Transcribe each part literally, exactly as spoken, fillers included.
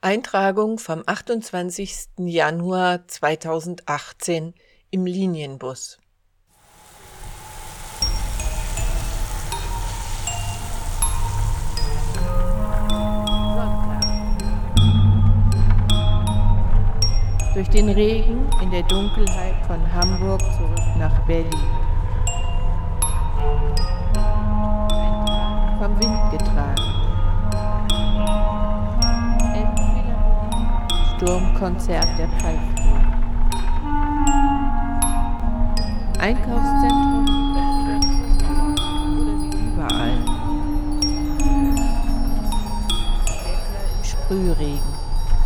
Eintragung vom achtundzwanzigsten Januar zweitausendachtzehn im Linienbus. Durch den Regen in der Dunkelheit von Hamburg zurück nach Berlin. Vom Wind getragen. Sturmkonzert der Pfeiftour. Einkaufszentrum oder wie überall. Im Sprühregen.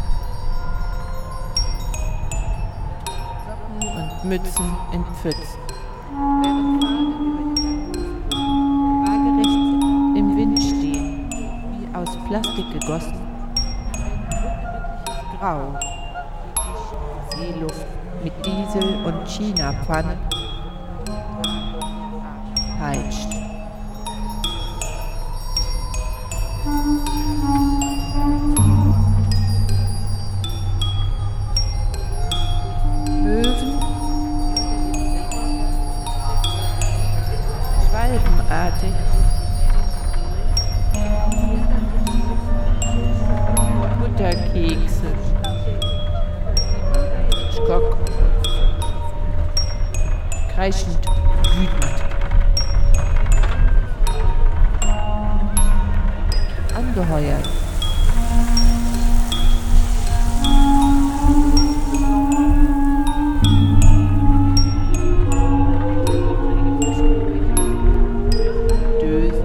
Socken und Mützen in Pfützen. Waagerecht im Wind stehen, wie aus Plastik gegossen. Grau, Seeluft mit Diesel und China-Pfanne peitscht. Möwen, schwalbenartig, Butterkekse, Hitchcock, kreischend wütend. Angeheuert. Dösen.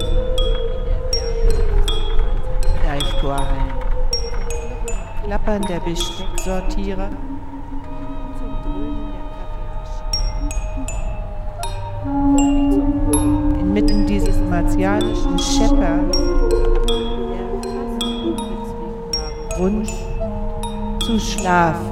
Deichtorhallen. Klappern der Bestecksortierer. Inmitten dieses martialischen Schepperns der Wunsch zu schlafen.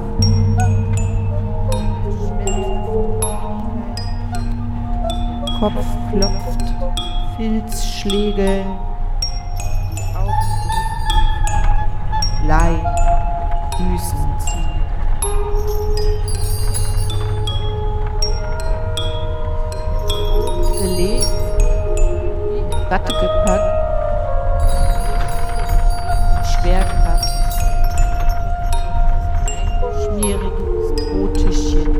Kopf klopft, Filzschlägeln, die Augen drücken, Blei, Füßen ziehen. Gelegt, wie in Watte gepackt, Schwerkraft, schmieriges Strohtischchen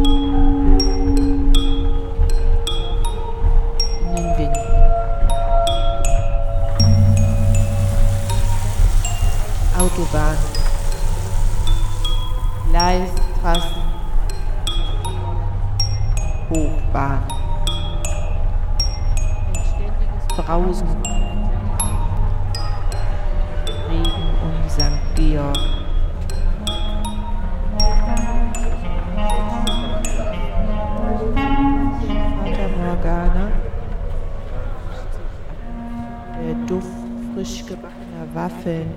in den Wind. Autobahn, Gleistrassen, Hochbahn. Brausen, Regen um Sankt Georg. Fata Morgana, der Duft frisch gebackener Waffeln.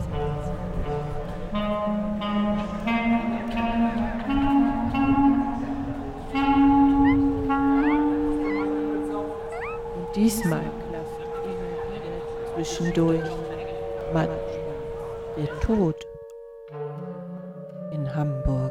Und diesmal zwischendurch manchmal der Tod in Hamburg.